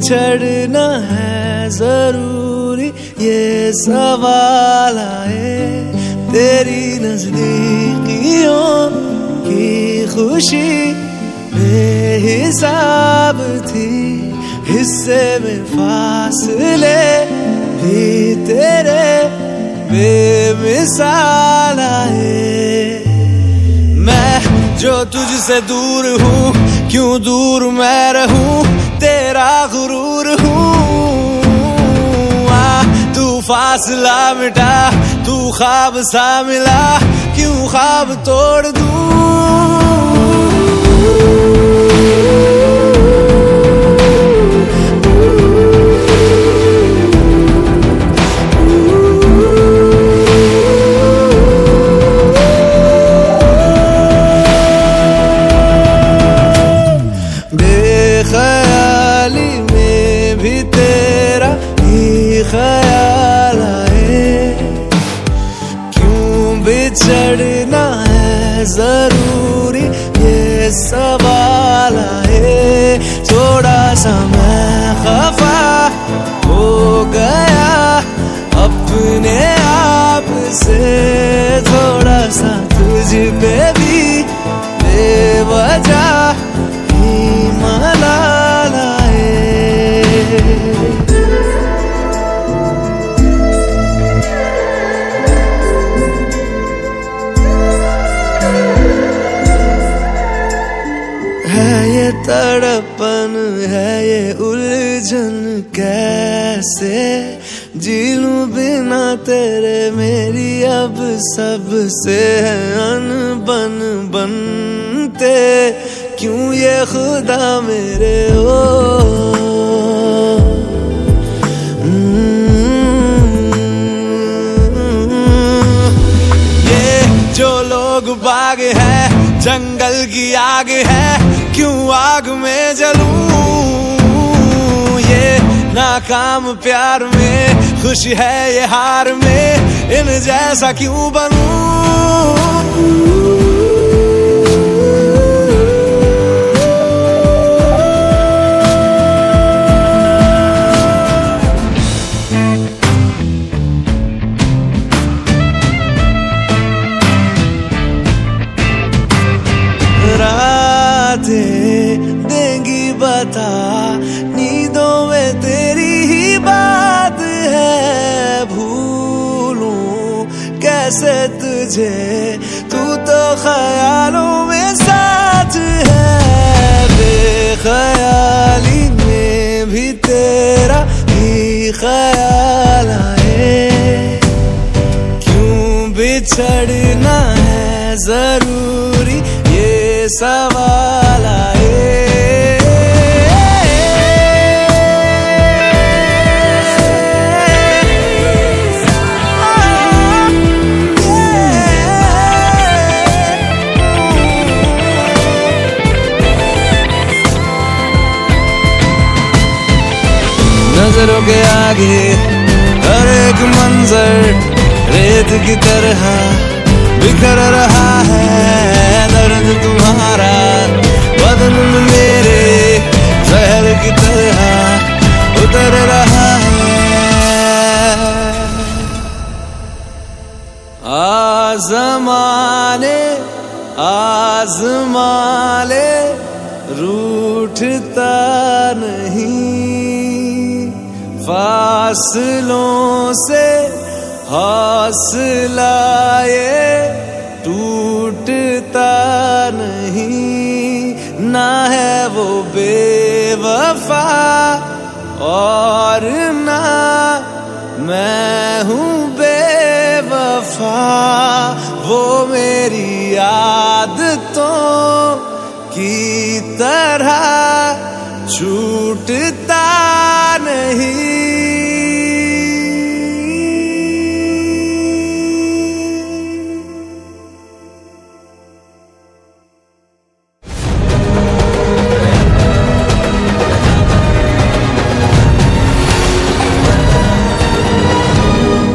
बिछड़ना है जरूरी ये सवाल आए। तेरी नजदीकियों की खुशी बेहिसाब थी, हिस्से में फासले भी तेरे बेमिसाल आए। मैं जो तुझसे दूर हूँ, क्यों दूर मैं रहूं, तेरा गुरूर हूँ। तू फासला मिटा, तू ख्वाब सा मिला, क्यों ख्वाब तोड़ दूं। बेख्याली में भी तेरा ही ख्याल आए। क्यों बिछड़ना है जरूरी ये सवाल आए। थोड़ा सा मैं खफा हो गया अपने आप से, थोड़ा सा तुझ पे भी बेवजह मलाल आए। है ये तड़पन, है ये उलझन, कैसे जी लूं बिना तेरे। मेरी अब सबसे है अनबन बनते, क्यों ये खुदा मेरे हो। ये जो लोग बाग है, जंगल की आग है, क्यों आग में जलूं। ये नाकाम प्यार में खुशी है, ये हार में इन जैसा क्यों बनूं। देंगी बता, नींदों में तेरी ही बात है। भूलूं कैसे तुझे, तू तो ख्यालों में साथ है। बेख्याली में भी तेरा ही ख्याल आए। क्यों बिछड़ना है जरूरी ये सवाल आए। नजरों के आगे हर एक मंजर रेत की तरह बिखर रहा है। दर्द तुम्हारा बदन में मेरे जहर की तरह उतर रहा है। आज़माने आज़माले रूठता नहीं, फासलों से हौसला ये टूटता नहीं। ना है वो बेवफा और ना मैं हूँ बेवफा। वो मेरी आदतों की तरह